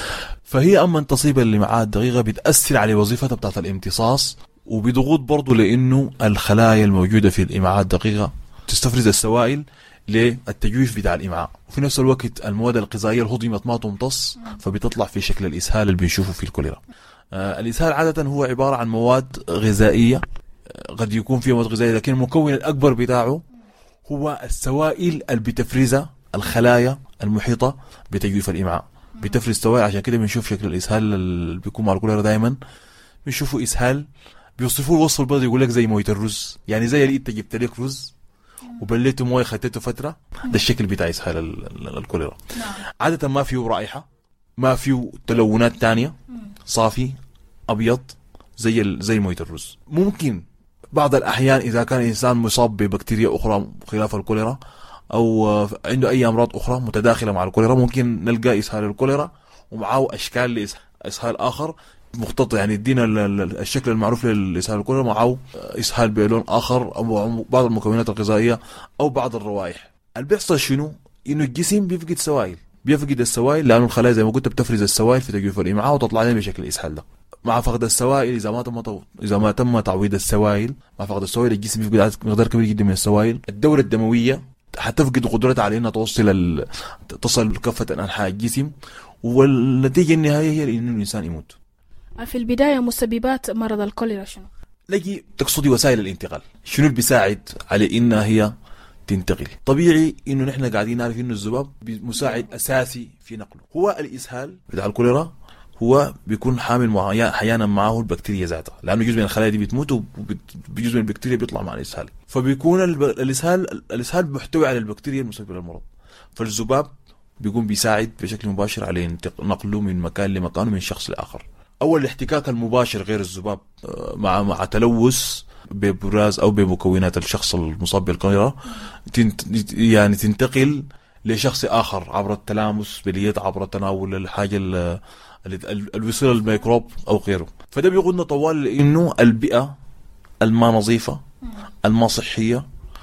فهي أما تصيب الإمعاء الدقيقة بتأثر على وظيفتها بتاعت الامتصاص، وبضغوط برضو لأنه الخلايا الموجودة في الإمعاء الدقيقة تستفرز السوائل للتجويف بتاع الإمعاء، وفي نفس الوقت المواد الغذائية الهضمت ما تمتص فبتطلع في شكل الإسهال اللي بنشوفه في الكوليرا. آه الإسهال عادة هو عبارة عن مواد غذائية، آه قد يكون فيه مواد غذائية، لكن المكون الأكبر بتاعه هو السوائل اللي بتفرزها الخلايا المحيطة بتجويف الإمعاء، بتفرز سوائل. عشان كده بنشوف شكل الإسهال اللي بيكون مع الكوليرا دائما بنشوفه إسهال بيوصفوه الوصف البلدي، يقول لك زي موية الرز، يعني زي اللي انت جبت لك رز وبليته مويه خدته فتره، ده الشكل بتاع اسهال الكوليرا. عاده ما فيه رائحه، ما فيه تلونات تانية، صافي ابيض زي زي مويه الرز. ممكن بعض الاحيان اذا كان الانسان مصاب ببكتيريا اخرى خلاف الكوليرا او عنده اي امراض اخرى متداخله مع الكوليرا، ممكن نلقى اسهال الكوليرا ومعه اشكال لاسهال اخر مختلط، يعني يدينا الشكل المعروف للإسهال الكوليرا معه إسهال بلون آخر أو بعض المكونات الغذائية أو بعض الروائح. اللي بيحصل شنو؟ إنه الجسم بيفقد سوائل، بيفقد السوائل لأنه الخلايا زي ما قلت بتفرز السوائل في تجويف الإمعاء وتطلع لنا بشكل الإسهال ده. مع فقد السوائل إذا ما تم إذا ما تم تعويض السوائل، مع فقد السوائل الجسم بيفقد مقدار كبير جدا من السوائل. الدورة الدموية حتفقد قدرتها على إنها توصل ال... تصل بكافة أنحاء الجسم، والنتيجة النهائية هي إنه الإنسان يموت. في البداية مسببات مرض الكوليرا شنو؟ لقي تقصدي وسائل الانتقال، شنو اللي بيساعد على إنها هي تنتقل؟ طبيعي إنه نحن قاعدين نعرف إنه الذباب مساعد أساسي في نقله. هو الإسهال بتاع الكوليرا هو بيكون حامل أحيانا معه البكتيريا ذاتها، لأنه جزء من الخلايا دي بتموت وجزء من البكتيريا بيطلع مع الإسهال، فبيكون الإسهال الإسهال محتوي على البكتيريا المسببة للمرض. فالذباب بيكون بيساعد بشكل مباشر على نقله من مكان لمكان ومن شخص لآخر. أول الاحتكاك المباشر غير الذباب مع مع تلوث ببراز أو بمكونات الشخص المصاب بالكوليرا يعني تنتقل لشخص آخر عبر التلامس باليد، عبر تناول الحاجة الوصول الميكروب أو غيره. فده بيقودنا طوال لأنه البيئة الما نظيفة، الما صحية،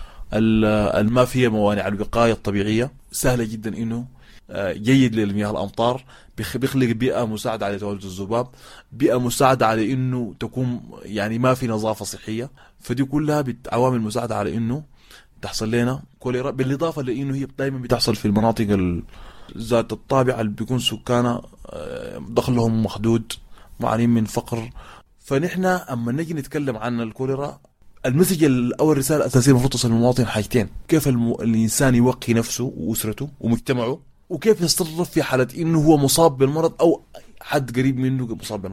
الما فيها موانع الوقاية الطبيعية، سهلة جدا إنه جيد للمياه الأمطار، بيخلق بيئة مساعدة على تواجد الذباب، بيئة مساعدة على إنه تكون يعني ما في نظافة صحية. فدي كلها بعوامل مساعدة على إنه تحصل لنا كوليرا، بالإضافة لإنه هي دائما بتحصل في المناطق ذات الطابع اللي بيكون سكانها دخلهم محدود، معانين من فقر. فنحن أما نجي نتكلم عن الكوليرا، المسج أو الرسالة الأساسية المفروض تصل للمواطن حاجتين: كيف الم... الإنسان يوقي نفسه وأسرته ومجتمعه، وكيف يتصرف في حالة إنه هو مصاب بالمرض أو حد قريب منه مصاب بالمرض.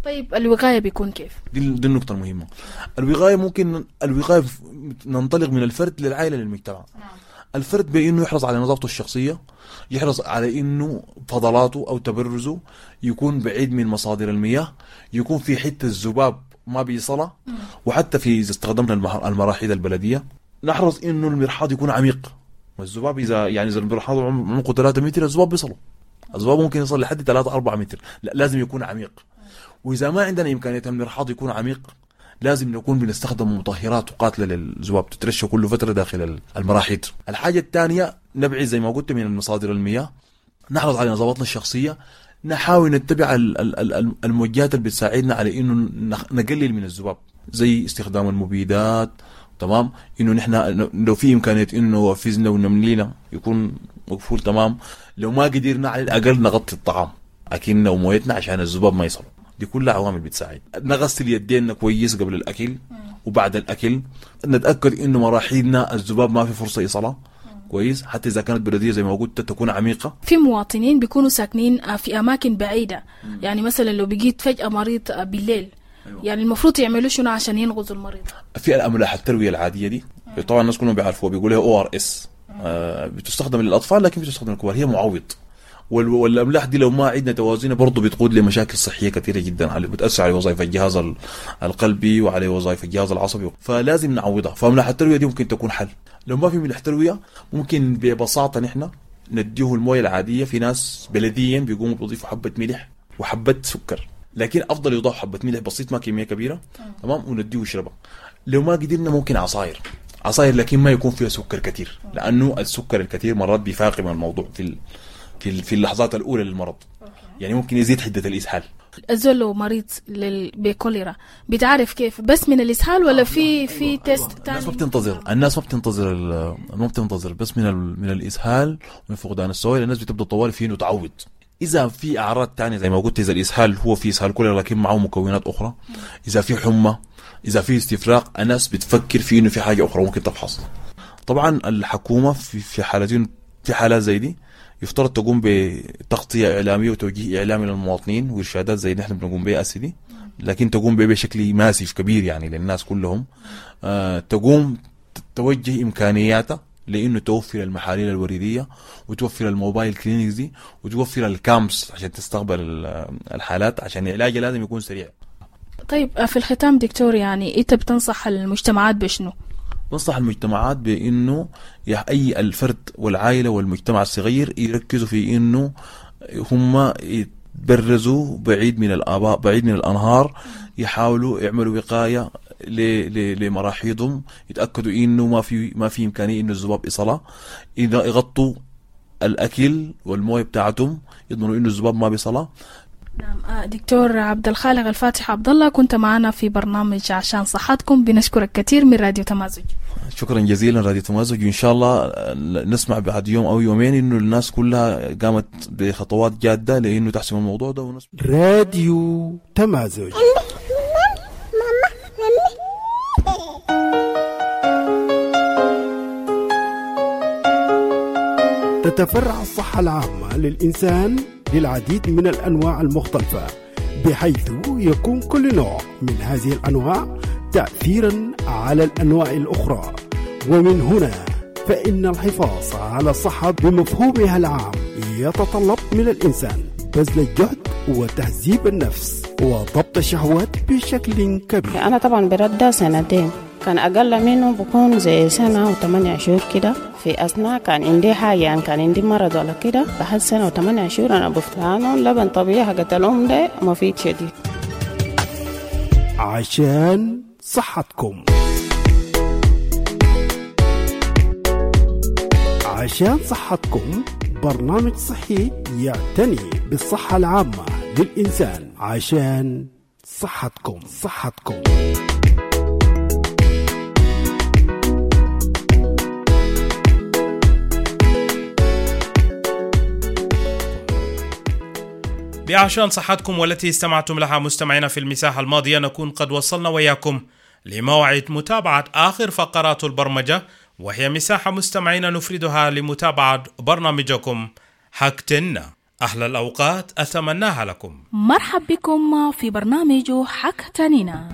طيب الوقاية بيكون كيف؟ دي, دي النقطة المهمة. الوقاية ممكن الوقاية ننطلق من الفرد للعائلة للمجتمع. نعم. الفرد بأنه يحرص على نظافته الشخصية، يحرص على انه فضلاته او تبرزه يكون بعيد من مصادر المياه، يكون في حتة الذباب ما بيصلها، وحتى في اذا استخدمنا المراحيض البلدية نحرص انه المرحاض يكون عميق. والذباب اذا يعني اذا المرحاض عمقه ثلاثة متر الذباب بيصلوا، الذباب ممكن يصل لحد ثلاثة أربعة متر، لا لازم يكون عميق. واذا ما عندنا امكانية المرحاض يكون عميق لازم نكون بنستخدم مطهرات قاتلة للذباب تترشى كل فترة داخل المراحيض. الحاجة الثانية نبعد زي ما قلت من مصادر المياه، نحرص على نظافتنا الشخصية، نحاول نتبع الموجهات اللي بتساعدنا على انه نقلل من الذباب زي استخدام المبيدات. تمام، انه نحن لو في امكانية انه فيزنا ونملينا يكون مقفول تمام، لو ما قدرنا على الاقل نغطي الطعام اكلنا ومويتنا عشان الذباب ما يصلوا. دي كلها عوامل بتساعد. نغسل يدينا كويس قبل الاكل وبعد الاكل، نتاكد انه مراحيضنا الذباب ما في فرصه يصلها كويس، حتى اذا كانت بلديه زي ما قلت تكون عميقه. في مواطنين بيكونوا ساكنين في اماكن بعيده، مم. يعني مثلا لو بقيت فجاه مريض بالليل، أيوة. يعني المفروض يعملوا شنو عشان ينقذوا المريض؟ في الاملاح الترويه العاديه دي، مم. طبعا الناس كلهم بيعرفوها، بيقولوا او ار اس، بتستخدم للاطفال لكن بتستخدم للكبار، هي معوض. والاملاح دي لو ما عندنا توازنها برضه بتقود لمشاكل صحيه كثيره جدا، على بتاثر على وظائف الجهاز القلبي وعلى وظائف الجهاز العصبي، فلازم نعوضها. فاملاح الترويه دي ممكن تكون حل. لو ما في ملح ترويه ممكن ببساطه نحن نديه المويه العاديه. في ناس بلديا بيقوموا بيضيفوا حبه ملح وحبه سكر، لكن افضل يضاف حبه ملح بسيط ما كميه كبيره، تمام، ونديه يشربها. لو ما قدرنا ممكن عصاير عصاير لكن ما يكون فيها سكر كثير، لانه السكر الكثير مرات بيفاقم الموضوع في في في اللحظات الاولى للمرض. أوكي. يعني ممكن يزيد حده الاسهال. الزول لو مريض بكوليرا بتعرف كيف؟ بس من الاسهال ولا في في أيوة. تيست أيوة. ثاني؟ الناس ما بتنتظر الناس ما بتنتظر ما بتنتظر بس من من الاسهال ومن فقدان السوائل. الناس بتبدا طوال فيه انه تعود. اذا في اعراض ثانيه زي ما قلت، اذا الاسهال هو في اسهال كوليرا لكن معه مكونات اخرى، اذا في حمى، اذا في استفراغ، الناس بتفكر في انه في حاجه اخرى ممكن تفحص. طبعا الحكومه في في حالتين في حالات زي دي يفترض تقوم بتغطية إعلامية وتوجيه إعلامي للمواطنين وإرشادات زي نحن بنقوم بها أسدي، لكن تقوم بها بشكل ماسف كبير يعني للناس كلهم. آه تقوم توجه إمكانياتها لأنه توفر المحاليل الوريدية وتوفر الموبايل كلينيكس دي وتوفر الكامس عشان تستقبل الحالات، عشان العلاج لازم يكون سريع. طيب في الختام دكتور، يعني أنت بتنصح المجتمعات بشنو؟ ننصح المجتمعات بأنه أي الفرد والعائلة والمجتمع الصغير يركزوا في أنه هم يتبرزوا بعيد من الآباء، بعيد من الأنهار، يحاولوا يعملوا وقاية لمراحيضهم، يتأكدوا أنه ما في ما في إمكانية أنه الذباب يصلها، إذا يغطوا الأكل والمويه بتاعتهم يضمنوا أنه الذباب ما بيصلها. نعم دكتور عبد الخالق الفاتح عبد الله، كنت معنا في برنامج عشان صحتكم. بنشكرك كثير من راديو تمازج. شكرا جزيلا راديو تمازج، وإن شاء الله نسمع بعد يوم أو يومين إنه الناس كلها قامت بخطوات جادة لأنه تحسم الموضوع ده ونسمع. راديو تمازج. تتفرع الصحة العامة للإنسان للعديد من الأنواع المختلفة، بحيث يكون كل نوع من هذه الأنواع تأثيرا على الأنواع الأخرى. ومن هنا فإن الحفاظ على الصحة بمفهومها العام يتطلب من الإنسان بذل الجهد وتهذيب النفس وضبط الشهوات بشكل كبير. أنا طبعا برد سنتين، كان أقل منه بكون زي سنة وثمانية شهور كده. في أثناء كان عندي حاجة، يعني كان عندي مرض ولا كده، بعد سنة وثمانية شهور أنا بفتانه لبن طبيعي حقت الأم ده مفيد شديد. عشان صحتكم، عشان صحتكم برنامج صحي يعتني بالصحة العامة للإنسان. عشان صحتكم صحتكم بعشان صحتكم والتي استمعتم لها مستمعينا في المساحة الماضية، نكون قد وصلنا وياكم لموعد متابعة آخر فقرات البرمجة، وهي مساحة مستمعينا نفردها لمتابعة برنامجكم حكتنا. أحلى الأوقات أتمناها لكم. مرحب بكم في برنامج حك تانينا.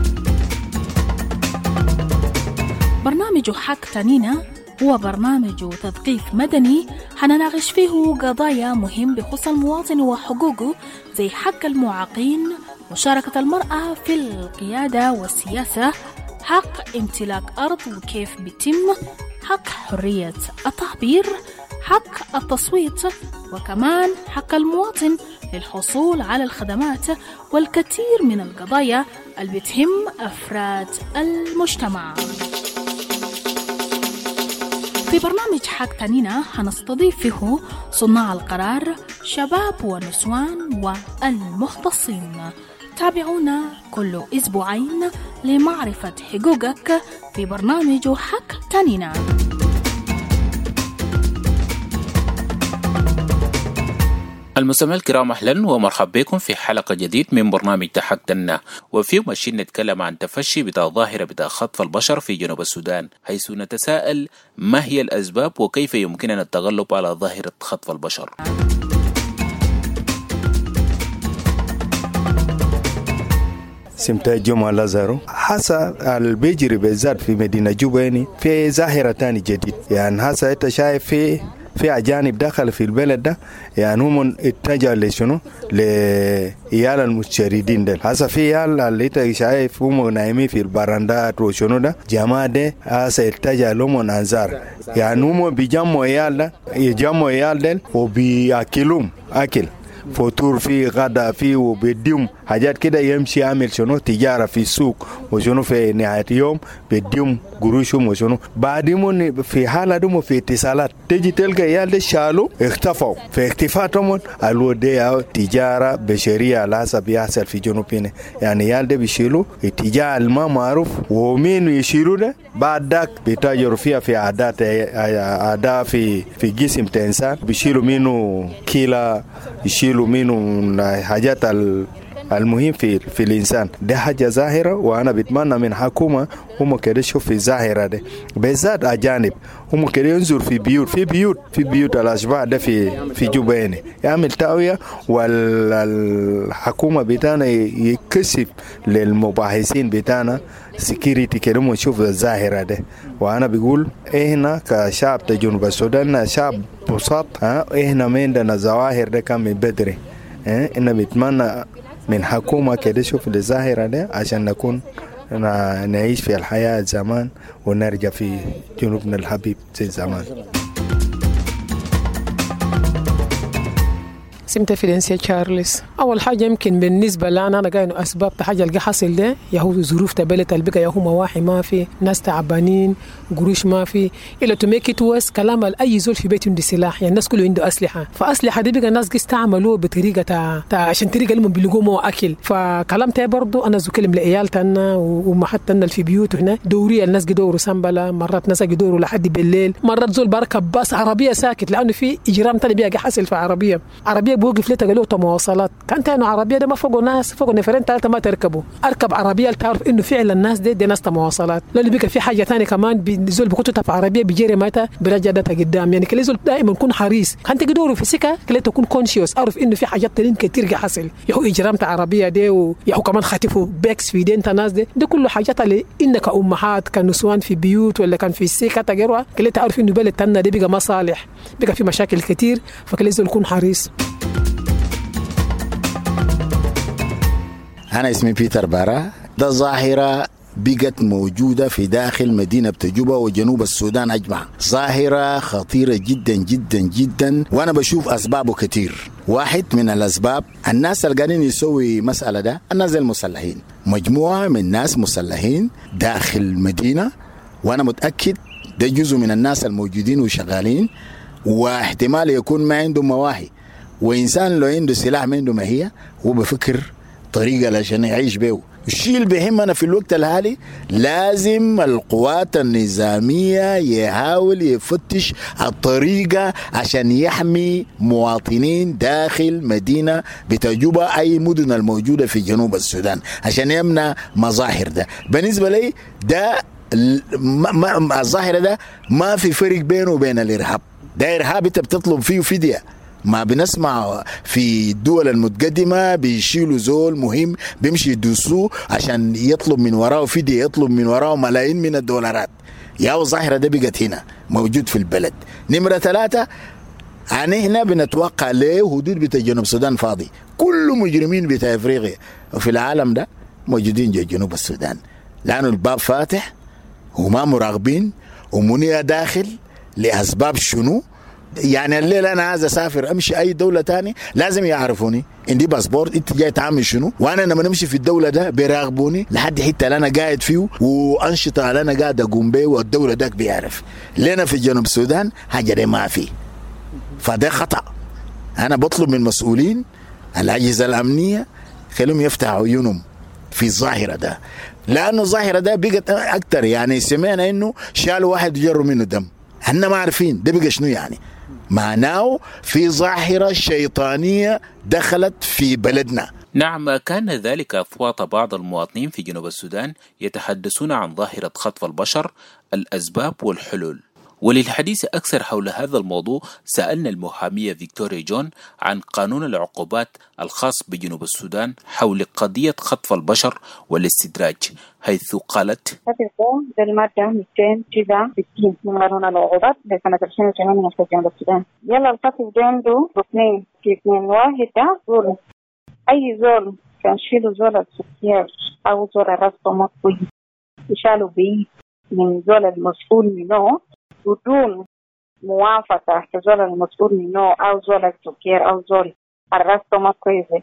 برنامج حك تانينا هو برنامج تثقيف مدني حنناقش فيه قضايا مهم بخصوص المواطن وحقوقه، زي حق المعاقين، مشاركة المرأة في القيادة والسياسة، حق امتلاك أرض وكيف بيتم، حق حرية التعبير، حق التصويت، وكمان حق المواطن للحصول على الخدمات، والكثير من القضايا اللي بتهم أفراد المجتمع. في برنامج حق تانينا هنستضيف فيه صناع القرار، شباب ونسوان والمختصين. تابعونا كل أسبوعين لمعرفة حقوقك في برنامج حق تانينا. المستمعين الكرام، أهلا ومرحبا بكم في حلقة جديد من برنامج حق تانينا، وفيه ماشيين نتكلم عن تفشي بتاع ظاهرة بتاع خطف البشر في جنوب السودان، حيث نتساءل ما هي الأسباب وكيف يمكننا التغلب على ظاهرة خطف البشر. سمت جمعة لازارو حسا البيجري بالذات في مدينة جوبيني في ظاهرة تاني جديد، يعني حسا انت شايف في في أجانب دخل في البلد ده، يعني هم اتجهوا لشنو لإيال المتشردين ده. حسا في إيال اللي انت شايف هم نايمين في البراندات وشنو ده، جماعة ده حسا اتجهوا لهم أنظار، يعني هم بيجمعوا إيال ده يجمعوا إيال ده وبيأكلهم أكل فطور في غدا في وبديهم حاجات كده، يمشي يعمل شنو تجارة في السوق وشنو في نهاية يوم بديهم قروشهم وشنو. بعدين في حالة دم في اتصالات تيجي تلقى يالد شالوا اختفوا في اختفاتهم الوديع تجارة بشرية على حسب يحصل في جنوبنا، يعني يالد بيشيلوا التجارة الما معروف ومين يشيلوا ده بعد ذاك بيتاجروا فيها في عادات عادات في في جسم الإنسان، بيشيلوا منه كيلا، يشيلوا منه حاجات المهم في في الإنسان. ده حاجة ظاهرة، وأنا بتمنى من حكومة هم كده يشوف في الظاهرة ده، بالذات أجانب هم كده ينظر في بيوت في بيوت في بيوت الأشباح ده في في جوبيني يعمل تاوية، والحكومة بتاعنا يكشف للمباحثين بتاعنا سكيورتي كده ونشوف الظاهرة ده. وأنا بقول إحنا كشعب جنوب السودان شعب بسيط، إحنا ما عندنا ظواهر ده كان من بدري، إحنا بتمنى من حكومة كده شوف الظاهرة ده عشان نكون نعيش في الحياة زمان ونرجع في جنوبنا الحبيب زي زمان. سمت فيدنسيا تشارلز. أول حاجة يمكن بالنسبة لنا أنا قايل أسباب حاجة اللي حصل ده يهو ظروف تبلت البقى يهو مواحي ما في، ناس تعبانين، قروش ما في، إلا to make it worse كلام أي زول في بيت عنده سلاح، يعني الناس كله عنده أسلحة، فأسلحة دي بقى الناس قيس تعملوه بطريقة تا, تا عشان طريقة اللي بيلقوا مو أكل. فكلام تاعي برضو أنا زكلم لعيالتنا ومحتنا في بيوت هنا دورية، الناس قدوروا سنبلة، مرات ناس قدوروا لحد بالليل، مرات زول بركب باص عربية ساكت لأنه في إجرام تاني بيجي حصل في عربية عربية بوقف ليه قالوا مواصلات، كانت انه عربيه ده ما فوقوا ناس، فوقوا نفرين ثلاثه ما تركبوا، اركب عربيه تعرف انه فعلا الناس دي, دي ناس مواصلات. لانه بيبقى في حاجه ثانيه كمان بيزول بكتب في عربيه بيجري متى برجع ده قدام، يعني كل زول دائما يكون حريص، كانت تقدروا في سكه كله تكون كونشيوس، اعرف انه في حاجات تانية كتير حصل، يهو اجرام عربيه دي ويهو كمان خاطفوا باكس في دين الناس دي، دي كله حاجات اللي انك امهات كنسوان في بيوت ولا كان في سكه تجروا كله تعرف انه بلد تنا دي بقى مصالح، بقى في مشاكل كتير، فكل زول يكون حريص. أنا اسمي بيتر بارا. ده ظاهرة بقت موجودة في داخل مدينة جوبا وجنوب السودان أجمع، ظاهرة خطيرة جدا جدا جدا، وأنا بشوف أسبابه كتير. واحد من الأسباب الناس اللي قاعدين يسوي مسألة ده الناس المسلحين، مجموعة من ناس مسلحين داخل المدينة، وأنا متأكد ده جزء من الناس الموجودين وشغالين، واحتمال يكون ما عنده مواهي، وإنسان لو عنده سلاح ما عنده ماهية هو بفكر طريقة عشان يعيش به. الشيء اللي بيهمنا في الوقت الحالي لازم القوات النظامية يحاول يفتش الطريقة عشان يحمي مواطنين داخل مدينة بتجوبة أي مدن الموجودة في جنوب السودان عشان يمنع مظاهر ده. بالنسبة لي ده الظاهرة ده ما في فرق بينه وبين الإرهاب، ده إرهاب أنت بتطلب فيه فدية ما بنسمع في الدول المتقدمة بيشيلوا زول مهم بيمشي يدوسوه عشان يطلب من وراه فدية، يطلب من وراه ملايين من الدولارات. يا الظاهرة ده بقت هنا موجود في البلد. نمرة ثلاثة، يعني هنا بنتوقع ليه حدود بتاع جنوب السودان فاضي. كل مجرمين بتاع افريقيا وفي العالم ده موجودين جوا جنوب السودان، لأنه الباب فاتح وما مراقبين ومنيا داخل لأسباب شنو. يعني الليلة أنا عايز أسافر أمشي أي دولة تاني لازم يعرفوني عندي باسبورت، أنت جاي تعمل شنو، وأنا لما نمشي في الدولة ده بيراقبوني لحد حتة اللي أنا قاعد فيه وأنشطة اللي أنا قاعد أقوم بيه والدولة داك بيعرف. لنا في جنوب السودان حاجة دي ما في، فده خطأ. أنا بطلب من مسؤولين الأجهزة الأمنية خلهم يفتحوا عيونهم في الظاهرة ده، لأنه الظاهرة ده بقت أكتر. يعني سمعنا إنه شالوا واحد يجروا منه دم، احنا ما عارفين ده بقى شنو يعني. معناه في ظاهرة شيطانية دخلت في بلدنا. نعم، كان ذلك أصوات بعض المواطنين في جنوب السودان يتحدثون عن ظاهرة خطف البشر، الأسباب والحلول. وللحديث أكثر حول هذا الموضوع سألنا المحامية فيكتوريا جون عن قانون العقوبات الخاص بجنوب السودان حول قضية خطف البشر والاستدراج، حيث قالت: ده المادة مئتين وتسعة وستين من قانون العقوبات لسنة ألفين وثمانية في جنوب السودان. يلا الخطف ده عنده ركنين في اثنين. واحد ده زول، أي زول كان شيلوا زول السكير أو زول راسه مطوي يشالوا بيه من زول المسؤول منه بدون موافقة زول المسؤول منه أو زول السكير أو زول الراسه مطوي،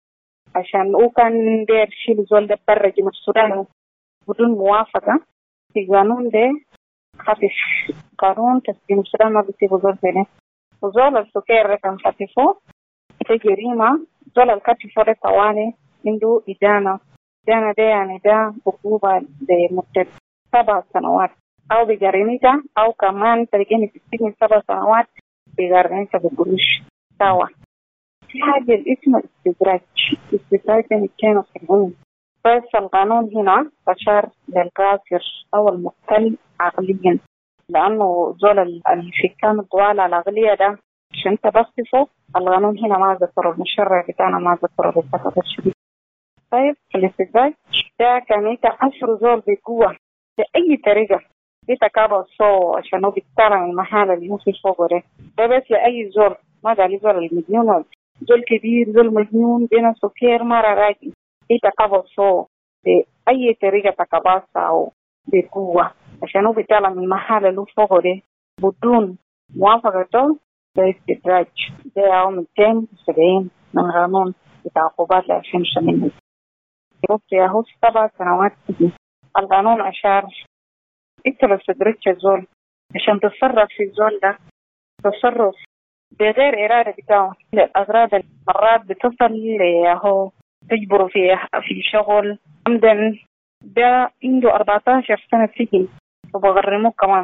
عشان هو كان دير شيل زول ده برا جنوب السودان بدون موافقة. في قانون ده خفف قانون تسجيل السودان ما بيسيبوا زول فينه. وزول السكير كان خففه في جريمة. زول الكتفه ده طوالي عنده إدانة. إدانة ده يعني ده عقوبة لمدة سبع سنوات أو بجريمته، أو كمان تلقيني في السجن سبع سنوات بجريمته بقروش سوا. في حاجة اسمها استدراج. استدراج ده مئتين وسبعين. بس القانون هنا أشار للقاصر أو المختل عقليا، لأنه زول الحكام الطوال العقلية ده عشان تبصفه القانون هنا ما ذكره، المشرع بتاعنا ما ذكره بالتفاصيل الشديد. طيب الاستدراج ده كان يتأثر زول بقوة بأي طريقة يتكابر صو عشان هو بيطلع من المحل اللي هو في فوقه ده. ده بس لأي زول، ما قال زول المجنون، زول كبير زول مجنون بين سكير مرة راجل يتكابر صو بأي طريقة تكاباسة أو بقوة عشان هو بيطلع من المحل اللي هو فوقه ده بدون موافقته. ده استدراج. ده يوم مئتين وسبعين من قانون بتاع عقوبات ألفين وثمانية. يوفي يهوس سبع سنوات. القانون أشار انت لو استدرجت الزول عشان تتصرف في الزول ده تصرف بغير إرادة بتاعه للأغراض المرات بتصل لهو تجبره في في شغل عمدا. ده عنده أربعة عشر سنة سجن وبغرموه كمان.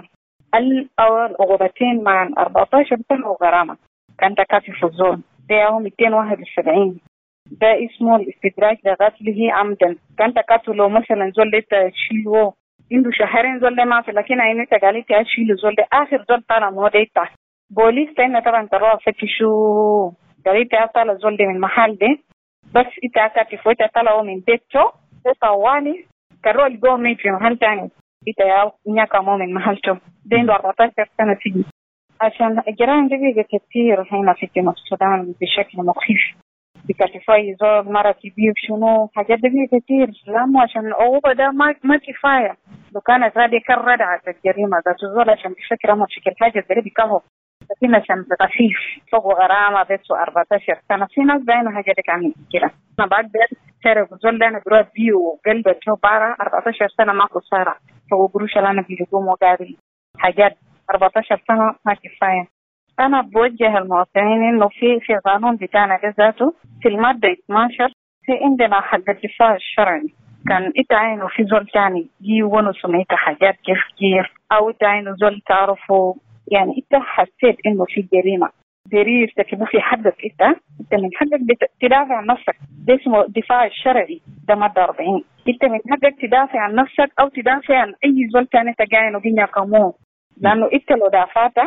الأول عقوبتين مع أربعة عشر سنة وغرامة. كان تكافي في الزول. ده هو مئتين وواحد وسبعين. ده اسمه الاستدراج لقتله عمدا. كان تكافي لو مثلا زول ده تشيله عنده شهرين زول ده ما في، لكن عيني تقالي تشيل زول ده آخر زول طالع مو ده يتاح بوليس تاني طبعا تروح فتشو قالي طالع زول ده من المحل ده، بس انت أكاتي فويتا طالعوا من بيته ده طوالي كروه الجو ميت في محل تاني انت يا نياكا مو من محلته. ده عنده أربعة عشر سنة سجن. عشان الجرائم دي بيجي كتير هنا في جنوب السودان بشكل مخيف. بكتفاية زول مرة كبير شنو حاجات دي كتير، لأنه عشان العقوبة ده ما ما كفاية. لو كانت هذه كردعة على الجريمة ذات الزول عشان بشكل ما بشكل حاجة زي بيكفوا، لكن عشان تخفيف فوق غرامة بس أربعة عشر سنة. في ناس باينة حاجة دي كمان كده. أنا بعد ده تعرف الزول ده أنا بروح بيه وقلبه شو بارا أربعة عشر سنة ما قصيرة. فهو قروش اللي أنا بيجوم وقاري حاجات أربعة عشر سنة ما كفاية. أنا بوجه المواطنين إنه في في قانون بتاعنا ذاته في المادة اثناشر في عندنا حق الدفاع الشرعي. كان إتعينوا في زول تاني يجي ونسميت حاجات كيف كيف أو إتعينوا زول تعرفوا، يعني إنت حسيت إنه في جريمة برير تكبوا في حدك إنت إنت من حقك تدافع عن نفسك. ده اسمه الدفاع الشرعي. ده مادة أربعين. إنت من حقك تدافع عن نفسك أو تدافع عن أي زول تاني تجاينه بينا كمو، لأنه إنت لو دافعت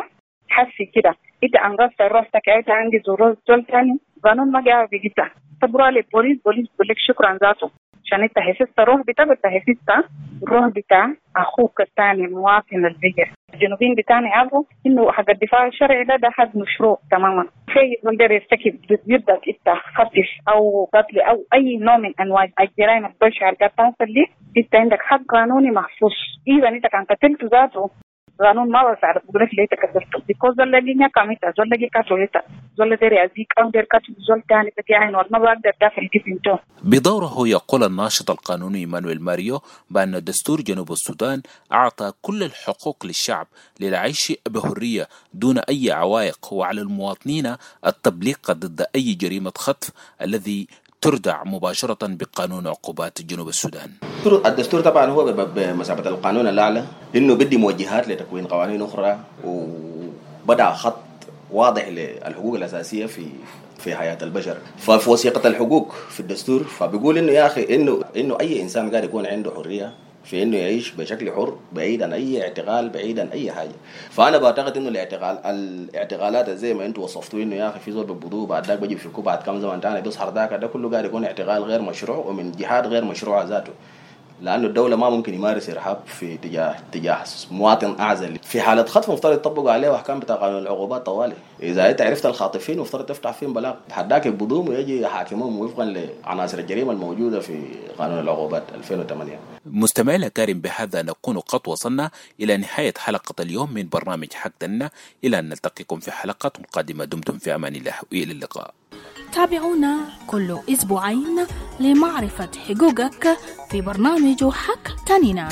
حسي كده انت انقذت روحك، انت عندي زول زول ثاني قانون ما قاعد بيجيتها تبرع للبوليس، بوليس بيقول لك شكرا ذاته عشان انت حفظت الروح بتاعك، انت حفظت الروح بتاع اخوك الثاني المواطن البيجر. الجنوبيين بتاعنا يعرفوا انه حق الدفاع الشرعي ده ده حد مشروع تماما. في يقدر يرتكب ضدك انت خطف او قتل او اي نوع من انواع الجرائم البشعه اللي تحصل دي، انت عندك حق قانوني مخصوص. اذا انت كان قتلت ذاته قانون ما بيعرف بيقول لك ليه تكسرته بيكوز زول اللي نيا كاميتا زول اللي كاتوليتا زول اللي يزيك او دير كاتو زول ثاني بتاعين ما بقدر داخل جسمته. بدوره يقول الناشط القانوني مانويل ماريو بأن دستور جنوب السودان أعطى كل الحقوق للشعب للعيش بحرية دون أي عوائق، وعلى المواطنين التبليغ ضد أي جريمة خطف الذي تردع مباشرة بقانون عقوبات جنوب السودان. الدستور طبعا هو بمثابة القانون الأعلى إنه بدي موجهات لتكوين قوانين أخرى، وبدأ خط واضح للحقوق الأساسية في في حياة البشر. ففي وثيقة الحقوق في الدستور فبيقول إنه يا أخي إنه إنه أي إنسان قاعد يكون عنده حرية في إنه يعيش بشكل حر بعيد عن أي اعتقال بعيد عن أي حاجة. فأنا بعتقد إنه الاعتقال الاعتقالات زي ما أنتوا وصفتوا إنه يا أخي في زول ببدو بعد ذاك بيجي في بعد كم زمان تاني بيصحر ذاك، ده كله قاعد يكون اعتقال غير مشروع ومن جهات غير مشروعة ذاته، لأنه الدولة ما ممكن يمارس إرهاب في تجاه تجاه مواطن أعزل. في حالة خطف مفترض يطبقوا عليه أحكام بتاع قانون العقوبات طوالي. إذا أنت عرفت الخاطفين مفترض تفتح فيهم بلاغ حداك يبضوهم ويجي يحاكمهم وفقا لعناصر الجريمة الموجودة في قانون العقوبات ألفين وثمانية. مستمعينا الكرام، بهذا نكون قد وصلنا إلى نهاية حلقة اليوم من برنامج حق دنا، إلى أن نلتقيكم في حلقات قادمة. دمتم في أمان الله وإلى اللقاء. تابعونا كل أسبوعين لمعرفة حقوقك في برنامج حق تنينا.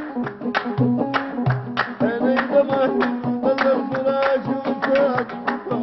Thank you.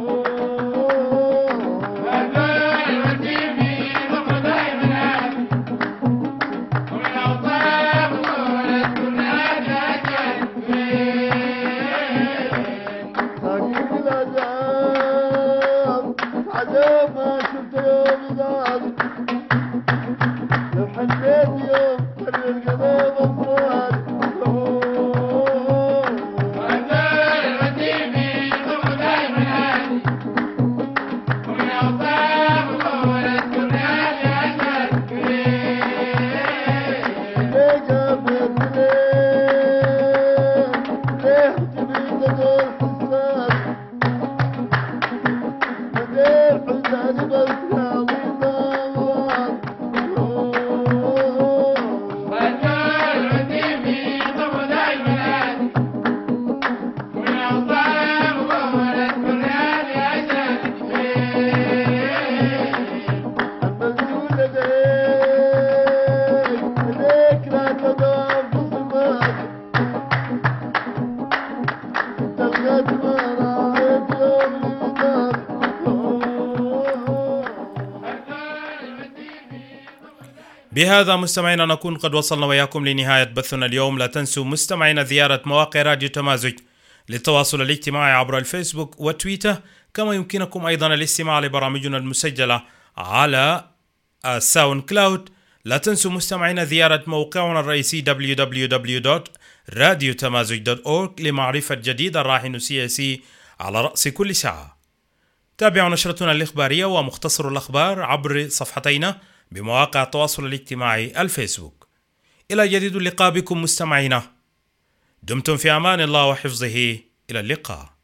بهذا مستمعينا نكون قد وصلنا وياكم لنهاية بثنا اليوم. لا تنسوا مستمعينا زيارة مواقع راديو تمازج للتواصل الاجتماعي عبر الفيسبوك وتويتر، كما يمكنكم أيضا الاستماع لبرامجنا المسجلة على ساوند كلاود. لا تنسوا مستمعينا زيارة موقعنا الرئيسي دبليو دبليو دبليو دوت راديو تمازج دوت أورج لمعرفة جديد الراهن السياسي على رأس كل ساعة. تابعوا نشرتنا الإخبارية ومختصر الأخبار عبر صفحتينا بمواقع التواصل الاجتماعي الفيسبوك. إلى جديد اللقاء بكم مستمعينا، دمتم في أمان الله وحفظه، إلى اللقاء.